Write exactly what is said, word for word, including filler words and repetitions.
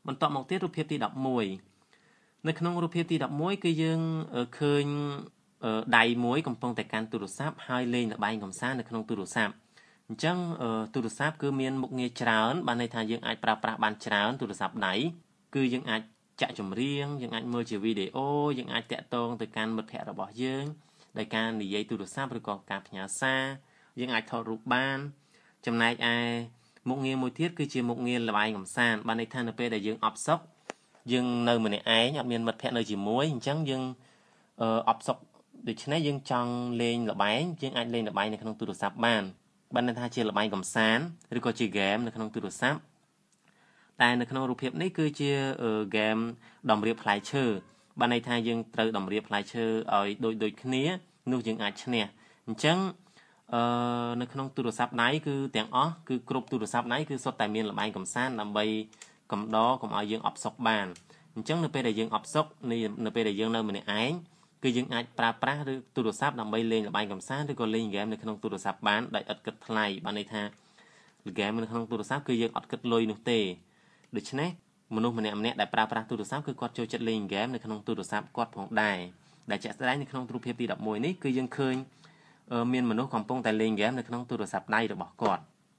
បន្ទាប់មកទៀតរូបភាពទីដប់មួយនៅក្នុងរូបភាពទីដប់មួយគឺយើងឃើញដៃមួយកំពុងតែកាន់ទូរស័ព្ទហើយលេងល្បែងកម្សាន្តនៅក្នុងទូរស័ព្ទអញ្ចឹងទូរស័ព្ទគឺមានមុខងារច្រើនបានន័យថាយើងអាចប្រើប្រាស់បានច្រើនទូរស័ព្ទដៃគឺយើងអាចចាក់ចម្រៀងយើងអាចមើលជាវីដេអូយើងអាចតាក់ទងទៅកាន់មិត្តភ័ក្តិរបស់យើងដោយការនិយាយទូរស័ព្ទឬក៏ការផ្ញើសារយើងអាចថតរូបបានចំណែកឯមុខងារមួយទៀតគឺជាមុខងារល្បែងកម្សាន្តបានន័យថានៅពេលដែលយើងអបសុកយើងនៅម្នាក់ឯងអត់មានមិត្តភ័ក្តិនៅជាមួយអញ្ចឹងយើងអបសុកដូច្នេះយើងចង់លេងល្បែងយើងអាចលេងល្បែងនៅក្នុងទូរស័ព្ទបានបានន័យថាជាល្បែងកម្សាន្តឬក៏ជាហ្គេមនៅក្នុងទូរស័ព្ទតែនៅក្នុងរូបភាពនេះគឺជាហ្គេមតម្រៀបផ្លែឈើបានន័យថាយើងត្រូវតម្រៀបផ្លែឈើឲ្យដូចដូចគ្នានោះយើងអាចឈ្នះអញ្ចឹងអឺនៅក្នុងទូរស័ព្ទដៃគឺទាំងអស់គឺគ្រប់ទូរស័ព្ទដៃគឺសុទ្ធតែមានល្បែងកម្សាន្តដើម្បីកំដរកុំឲ្យយើងអបសុកបានអញ្ចឹងនៅពេលដែលយើងអបសុកនៅពេលដែលយើងនៅម្នាក់ឯងគឺយើងអាចប្រើប្រាស់ឬទូរស័ព្ទដើម្បីលេងល្បែងកម្សាន្តឬក៏លេងហ្គេមនៅក្នុងទូរស័ព្ទបានដោយឥតគិតថ្លៃបានន័យថាហ្គេមនៅក្នុងទូរស័ព្ទគឺយើងអត់គិតលុយនោះទេដូច្នេះមនុស្សម្នាក់ម្នាក់ដែលប្រើប្រាស់ទូរស័ព្ទគឺគាត់ចូលចិត្តលេងហ្គេមនៅក្នុងទូរស័ព្ទគាត់ផងដែរដែលជាក់ស្ដែងនៅក្នុងរូបភាពទីដប់មួយនេះគឺយើងឃើញមានមនុស្សកំពុងតែលេងហ្គេមនៅក្នុងទូរស័ព្ទដៃរបស់គាត់